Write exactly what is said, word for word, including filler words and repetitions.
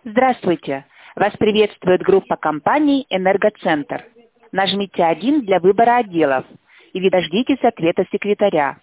Здравствуйте! Вас приветствует группа компаний «Энергоцентр». Нажмите один для выбора отделов и вы дождитесь ответа секретаря.